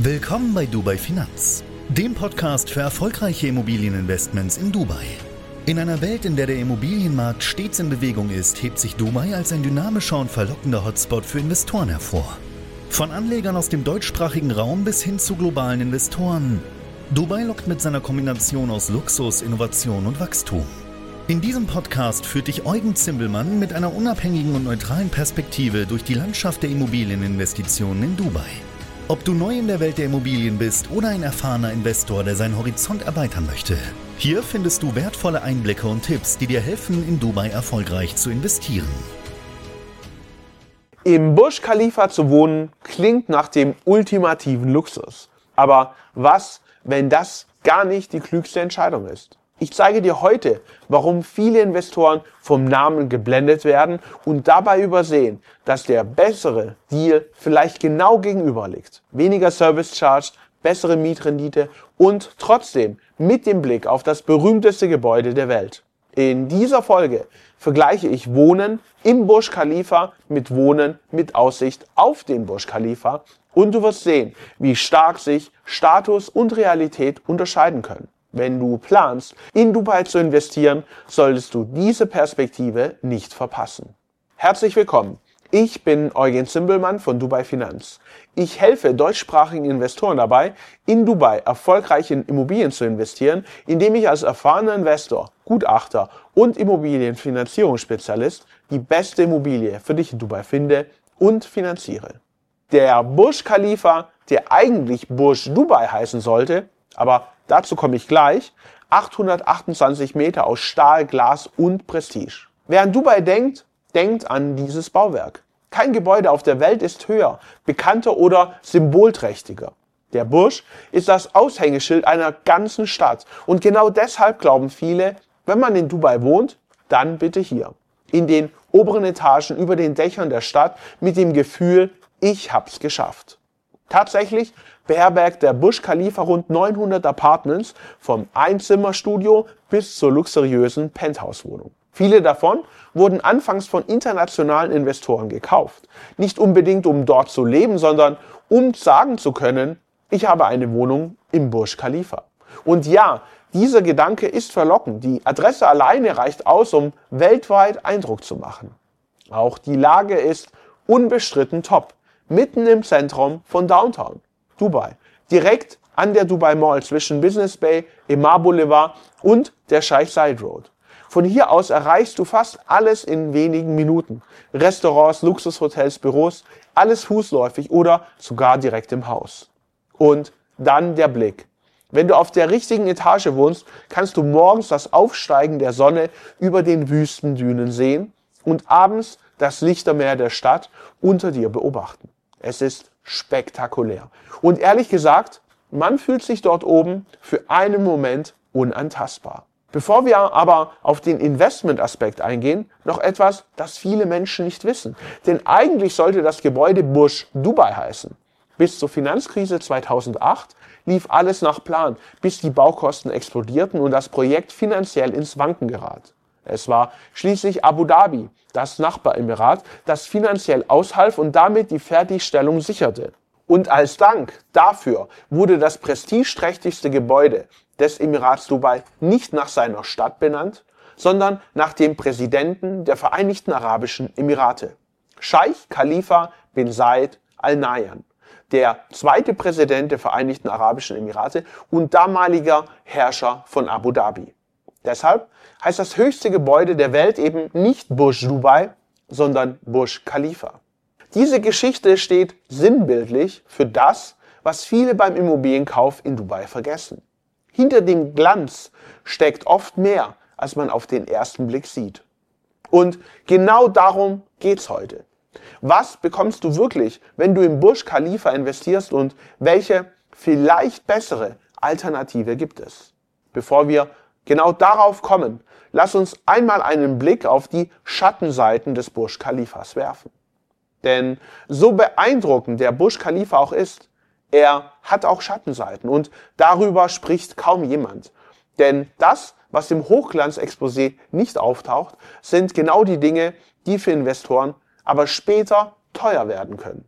Willkommen bei Dubai Finanz, dem Podcast für erfolgreiche Immobilieninvestments in Dubai. In einer Welt, in der der Immobilienmarkt stets in Bewegung ist, hebt sich Dubai als ein dynamischer und verlockender Hotspot für Investoren hervor. Von Anlegern aus dem deutschsprachigen Raum bis hin zu globalen Investoren. Dubai lockt mit seiner Kombination aus Luxus, Innovation und Wachstum. In diesem Podcast führt dich Eugen Zimbelmann mit einer unabhängigen und neutralen Perspektive durch die Landschaft der Immobilieninvestitionen in Dubai. Ob du neu in der Welt der Immobilien bist oder ein erfahrener Investor, der seinen Horizont erweitern möchte, hier findest du wertvolle Einblicke und Tipps, die dir helfen, in Dubai erfolgreich zu investieren. Im Burj Khalifa zu wohnen klingt nach dem ultimativen Luxus. Aber was, wenn das gar nicht die klügste Entscheidung ist? Ich zeige dir heute, warum viele Investoren vom Namen geblendet werden und dabei übersehen, dass der bessere Deal vielleicht genau gegenüber liegt. Weniger Service Charge, bessere Mietrendite und trotzdem mit dem Blick auf das berühmteste Gebäude der Welt. In dieser Folge vergleiche ich Wohnen im Burj Khalifa mit Wohnen mit Aussicht auf den Burj Khalifa und du wirst sehen, wie stark sich Status und Realität unterscheiden können. Wenn du planst, in Dubai zu investieren, solltest du diese Perspektive nicht verpassen. Herzlich willkommen. Ich bin Eugen Zimbelmann von Dubai Finanz. Ich helfe deutschsprachigen Investoren dabei, in Dubai erfolgreich in Immobilien zu investieren, indem ich als erfahrener Investor, Gutachter und Immobilienfinanzierungsspezialist die beste Immobilie für dich in Dubai finde und finanziere. Der Burj Khalifa, der eigentlich Burj Dubai heißen sollte, aber dazu komme ich gleich, 828 Meter aus Stahl, Glas und Prestige. Wer an Dubai denkt, denkt an dieses Bauwerk. Kein Gebäude auf der Welt ist höher, bekannter oder symbolträchtiger. Der Burj ist das Aushängeschild einer ganzen Stadt. Und genau deshalb glauben viele, wenn man in Dubai wohnt, dann bitte hier. In den oberen Etagen über den Dächern der Stadt mit dem Gefühl, ich hab's geschafft. Tatsächlich beherbergt der Burj Khalifa rund 900 Apartments, vom Einzimmerstudio bis zur luxuriösen Penthouse-Wohnung. Viele davon wurden anfangs von internationalen Investoren gekauft. Nicht unbedingt, um dort zu leben, sondern um sagen zu können, ich habe eine Wohnung im Burj Khalifa. Und ja, dieser Gedanke ist verlockend. Die Adresse alleine reicht aus, um weltweit Eindruck zu machen. Auch die Lage ist unbestritten top. Mitten im Zentrum von Downtown, Dubai. Direkt an der Dubai Mall zwischen Business Bay, Emaar Boulevard und der Sheikh Zayed Road. Von hier aus erreichst du fast alles in wenigen Minuten. Restaurants, Luxushotels, Büros, alles fußläufig oder sogar direkt im Haus. Und dann der Blick. Wenn du auf der richtigen Etage wohnst, kannst du morgens das Aufsteigen der Sonne über den Wüstendünen sehen und abends das Lichtermeer der Stadt unter dir beobachten. Es ist spektakulär. Und ehrlich gesagt, man fühlt sich dort oben für einen Moment unantastbar. Bevor wir aber auf den Investmentaspekt eingehen, noch etwas, das viele Menschen nicht wissen. Denn eigentlich sollte das Gebäude Burj Dubai heißen. Bis zur Finanzkrise 2008 lief alles nach Plan, bis die Baukosten explodierten und das Projekt finanziell ins Wanken geriet. Es war schließlich Abu Dhabi, das Nachbaremirat, das finanziell aushalf und damit die Fertigstellung sicherte. Und als Dank dafür wurde das prestigeträchtigste Gebäude des Emirats Dubai nicht nach seiner Stadt benannt, sondern nach dem Präsidenten der Vereinigten Arabischen Emirate, Scheich Khalifa bin Zayed Al Nahyan, der zweite Präsident der Vereinigten Arabischen Emirate und damaliger Herrscher von Abu Dhabi. Deshalb heißt das höchste Gebäude der Welt eben nicht Burj Dubai, sondern Burj Khalifa. Diese Geschichte steht sinnbildlich für das, was viele beim Immobilienkauf in Dubai vergessen. Hinter dem Glanz steckt oft mehr, als man auf den ersten Blick sieht. Und genau darum geht's heute. Was bekommst du wirklich, wenn du im Burj Khalifa investierst und welche vielleicht bessere Alternative gibt es? Bevor wir genau darauf kommen, lass uns einmal einen Blick auf die Schattenseiten des Burj Khalifas werfen. Denn so beeindruckend der Burj Khalifa auch ist, er hat auch Schattenseiten und darüber spricht kaum jemand. Denn das, was im Hochglanzexposé nicht auftaucht, sind genau die Dinge, die für Investoren aber später teuer werden können.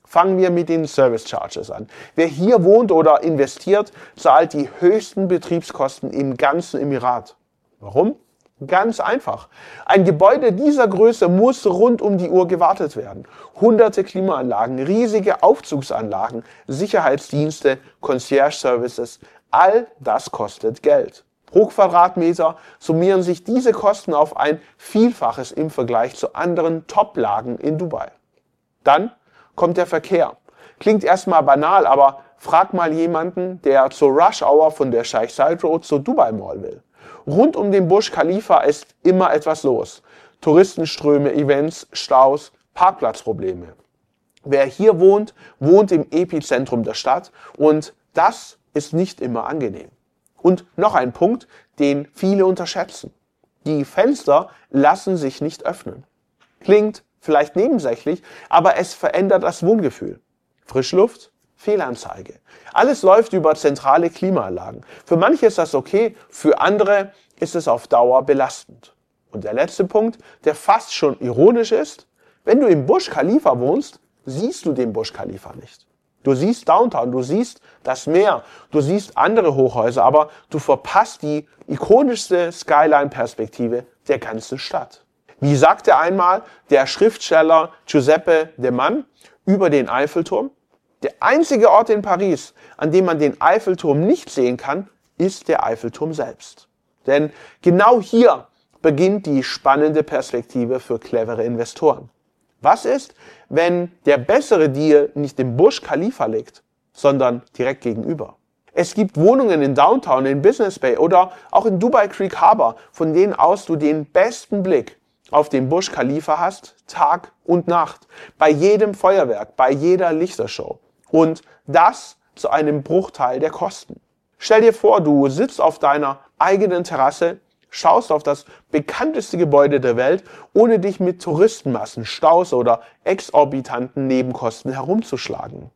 Fangen wir mit den Service Charges an. Wer hier wohnt oder investiert, zahlt die höchsten Betriebskosten im ganzen Emirat. Warum? Ganz einfach. Ein Gebäude dieser Größe muss rund um die Uhr gewartet werden. Hunderte Klimaanlagen, riesige Aufzugsanlagen, Sicherheitsdienste, Concierge-Services, all das kostet Geld. Pro Quadratmeter summieren sich diese Kosten auf ein Vielfaches im Vergleich zu anderen Top-Lagen in Dubai. Dann kommt der Verkehr. Klingt erstmal banal, aber frag mal jemanden, der zur Rush Hour von der Sheikh Zayed Road zur Dubai Mall will. Rund um den Burj Khalifa ist immer etwas los. Touristenströme, Events, Staus, Parkplatzprobleme. Wer hier wohnt, wohnt im Epizentrum der Stadt und das ist nicht immer angenehm. Und noch ein Punkt, den viele unterschätzen. Die Fenster lassen sich nicht öffnen. Klingt vielleicht nebensächlich, aber es verändert das Wohngefühl. Frischluft, Fehlanzeige. Alles läuft über zentrale Klimaanlagen. Für manche ist das okay, für andere ist es auf Dauer belastend. Und der letzte Punkt, der fast schon ironisch ist: Wenn du im Burj Khalifa wohnst, siehst du den Burj Khalifa nicht. Du siehst Downtown, du siehst das Meer, du siehst andere Hochhäuser, aber du verpasst die ikonischste Skyline-Perspektive der ganzen Stadt. Wie sagte einmal der Schriftsteller Giuseppe de Man über den Eiffelturm: Der einzige Ort in Paris, an dem man den Eiffelturm nicht sehen kann, ist der Eiffelturm selbst. Denn genau hier beginnt die spannende Perspektive für clevere Investoren. Was ist, wenn der bessere Deal nicht im Burj Khalifa liegt, sondern direkt gegenüber? Es gibt Wohnungen in Downtown, in Business Bay oder auch in Dubai Creek Harbor, von denen aus du den besten Blick auf den Burj Khalifa hast, Tag und Nacht, bei jedem Feuerwerk, bei jeder Lichtershow. Und das zu einem Bruchteil der Kosten. Stell dir vor, du sitzt auf deiner eigenen Terrasse, schaust auf das bekannteste Gebäude der Welt, ohne dich mit Touristenmassen, Staus oder exorbitanten Nebenkosten herumzuschlagen.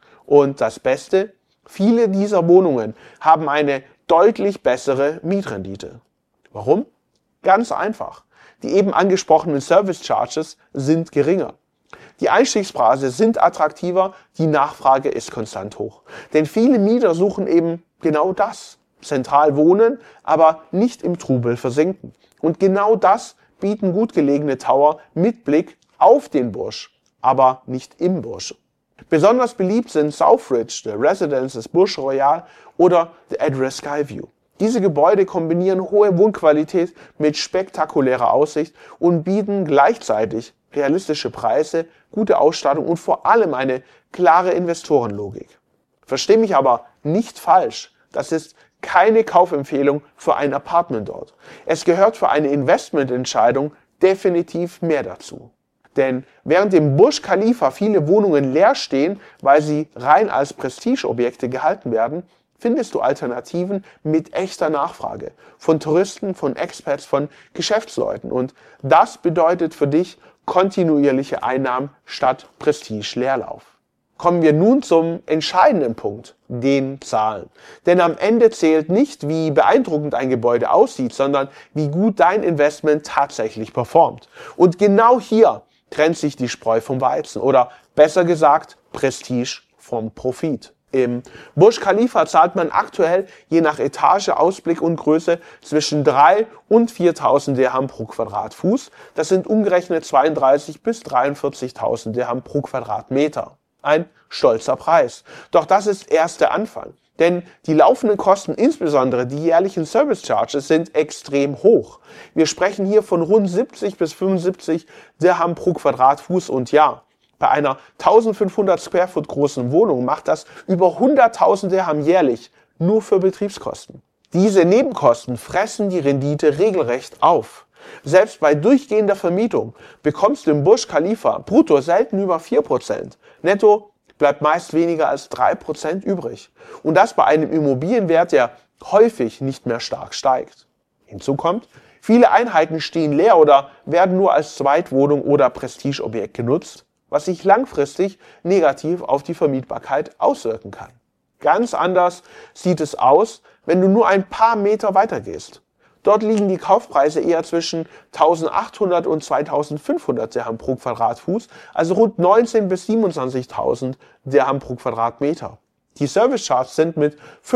Und das Beste: Viele dieser Wohnungen haben eine deutlich bessere Mietrendite. Warum? Ganz einfach. Die eben angesprochenen Service Charges sind geringer. Die Einstiegspreise sind attraktiver, die Nachfrage ist konstant hoch. Denn viele Mieter suchen eben genau das: Zentral wohnen, aber nicht im Trubel versinken. Und genau das bieten gut gelegene Tower mit Blick auf den Burj, aber nicht im Burj. Besonders beliebt sind Southridge, The Residences Burj Royal oder The Address Skyview. Diese Gebäude kombinieren hohe Wohnqualität mit spektakulärer Aussicht und bieten gleichzeitig realistische Preise, gute Ausstattung und vor allem eine klare Investorenlogik. Versteh mich aber nicht falsch, das ist keine Kaufempfehlung für ein Apartment dort. Es gehört für eine Investmententscheidung definitiv mehr dazu. Denn während im Burj Khalifa viele Wohnungen leer stehen, weil sie rein als Prestigeobjekte gehalten werden, findest du Alternativen mit echter Nachfrage von Touristen, von Expats, von Geschäftsleuten. Und das bedeutet für dich kontinuierliche Einnahmen statt Prestige-Leerlauf. Kommen wir nun zum entscheidenden Punkt, den Zahlen. Denn am Ende zählt nicht, wie beeindruckend ein Gebäude aussieht, sondern wie gut dein Investment tatsächlich performt. Und genau hier trennt sich die Spreu vom Weizen oder besser gesagt Prestige vom Profit. Im Burj Khalifa zahlt man aktuell je nach Etage, Ausblick und Größe zwischen 3.000 und 4.000 Dirham pro Quadratfuß. Das sind umgerechnet 32.000 bis 43.000 Dirham pro Quadratmeter. Ein stolzer Preis. Doch das ist erst der Anfang. Denn die laufenden Kosten, insbesondere die jährlichen Service Charges, sind extrem hoch. Wir sprechen hier von rund 70 bis 75 Dirham pro Quadratfuß und ja, bei einer 1500 Square Foot großen Wohnung macht das über 100.000 Dirham jährlich nur für Betriebskosten. Diese Nebenkosten fressen die Rendite regelrecht auf. Selbst bei durchgehender Vermietung bekommst du im Burj Khalifa brutto selten über 4%. Netto bleibt meist weniger als 3% übrig. Und das bei einem Immobilienwert, der häufig nicht mehr stark steigt. Hinzu kommt, viele Einheiten stehen leer oder werden nur als Zweitwohnung oder Prestigeobjekt genutzt, was sich langfristig negativ auf die Vermietbarkeit auswirken kann. Ganz anders sieht es aus, wenn du nur ein paar Meter weiter gehst. Dort liegen die Kaufpreise eher zwischen 1800 und 2500 Dirham pro Quadratfuß, also rund 19.000 bis 27.000 Dirham pro Quadratmeter. Die Service-Charts sind mit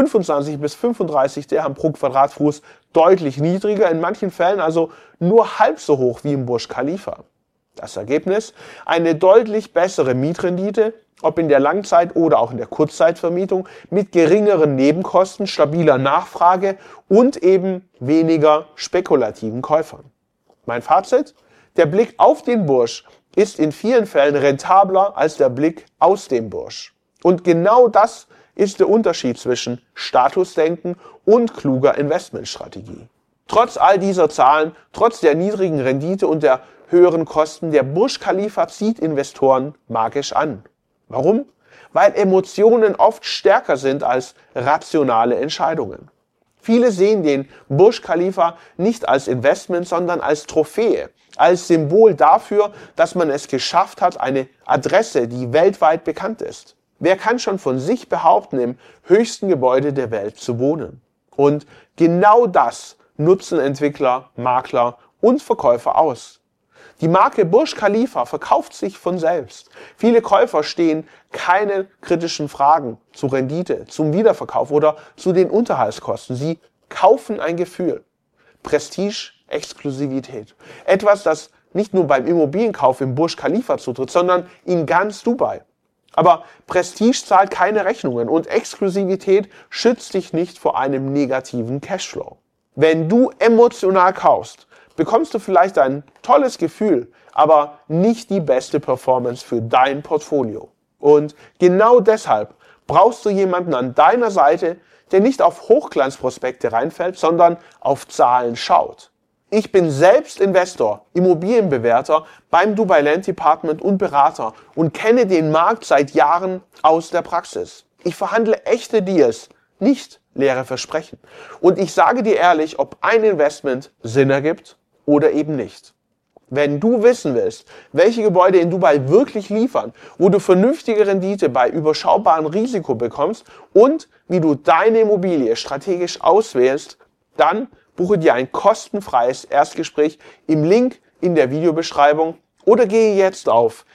25 bis 35 Dirham pro Quadratfuß deutlich niedriger, in manchen Fällen also nur halb so hoch wie im Burj Khalifa. Das Ergebnis? Eine deutlich bessere Mietrendite, ob in der Langzeit- oder auch in der Kurzzeitvermietung, mit geringeren Nebenkosten, stabiler Nachfrage und eben weniger spekulativen Käufern. Mein Fazit? Der Blick auf den Burj ist in vielen Fällen rentabler als der Blick aus dem Burj. Und genau das ist der Unterschied zwischen Statusdenken und kluger Investmentstrategie. Trotz all dieser Zahlen, trotz der niedrigen Rendite und der höheren Kosten, der Burj Khalifa zieht Investoren magisch an. Warum? Weil Emotionen oft stärker sind als rationale Entscheidungen. Viele sehen den Burj Khalifa nicht als Investment, sondern als Trophäe, als Symbol dafür, dass man es geschafft hat, eine Adresse, die weltweit bekannt ist. Wer kann schon von sich behaupten, im höchsten Gebäude der Welt zu wohnen? Und genau das nutzen Entwickler, Makler und Verkäufer aus. Die Marke Burj Khalifa verkauft sich von selbst. Viele Käufer stehen keine kritischen Fragen zur Rendite, zum Wiederverkauf oder zu den Unterhaltskosten. Sie kaufen ein Gefühl. Prestige, Exklusivität. Etwas, das nicht nur beim Immobilienkauf im Burj Khalifa zutritt, sondern in ganz Dubai. Aber Prestige zahlt keine Rechnungen und Exklusivität schützt dich nicht vor einem negativen Cashflow. Wenn du emotional kaufst, bekommst du vielleicht ein tolles Gefühl, aber nicht die beste Performance für dein Portfolio. Und genau deshalb brauchst du jemanden an deiner Seite, der nicht auf Hochglanzprospekte reinfällt, sondern auf Zahlen schaut. Ich bin selbst Investor, Immobilienbewerter beim Dubai Land Department und Berater und kenne den Markt seit Jahren aus der Praxis. Ich verhandle echte Deals, nicht leere Versprechen. Und ich sage dir ehrlich, ob ein Investment Sinn ergibt oder eben nicht. Wenn du wissen willst, welche Gebäude in Dubai wirklich liefern, wo du vernünftige Rendite bei überschaubarem Risiko bekommst und wie du deine Immobilie strategisch auswählst, dann buche dir ein kostenfreies Erstgespräch im Link in der Videobeschreibung oder gehe jetzt auf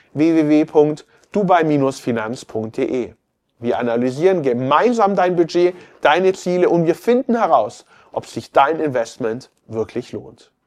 www.dubai-finanz.de. Wir analysieren gemeinsam dein Budget, deine Ziele und wir finden heraus, ob sich dein Investment wirklich lohnt.